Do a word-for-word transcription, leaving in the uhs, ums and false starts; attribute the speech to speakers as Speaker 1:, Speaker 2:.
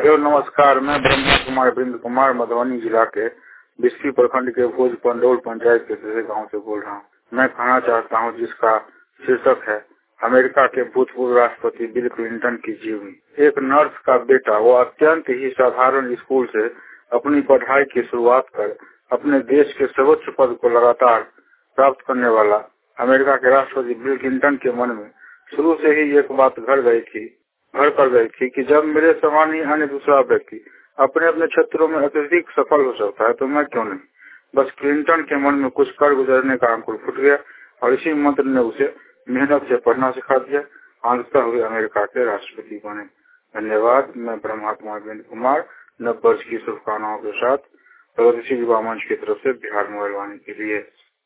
Speaker 1: Hello नमस्कार, मैं ब्रह्मा कुमार बिंद कुमार मधुबनी जिला के बिस्फी प्रखंड के भोज पंडोल पंचायत के दूसरे गांव से बोल रहा हूं। मैं कहना चाहता हूं जिसका शीर्षक है अमेरिका के भूतपूर्व राष्ट्रपति बिल क्लिंटन की जीवनी। एक नर्स का बेटा, वो अत्यंत ही साधारण स्कूल से अपनी पढ़ाई की शुरुआत कर अपने देश के सर्वोच्च पद को लगातार प्राप्त करने वाला अमेरिका के राष्ट्रपति बिल क्लिंटन के मन में शुरू से ही एक बात घर गई थी घर कर गई थी कि जब मेरे समान ही अन्य दूसरा व्यक्ति अपने अपने क्षेत्रों में अत्यधिक सफल हो सकता है तो मैं क्यों नहीं। बस क्लिंटन के मन में कुछ कर गुजरने का अंकुर फूट गया और इसी मंत्र ने उसे मेहनत से पढ़ना सिखा दिया। अंततः हुए अमेरिका के राष्ट्रपति बने। धन्यवाद। मैं ब्रह्मा कुमार बिंद कुमार नव वर्ष की शुभकामनाओं के साथ प्रगतिशील युवा मंच की तरफ से बिहार मोबाइल वाणी के लिए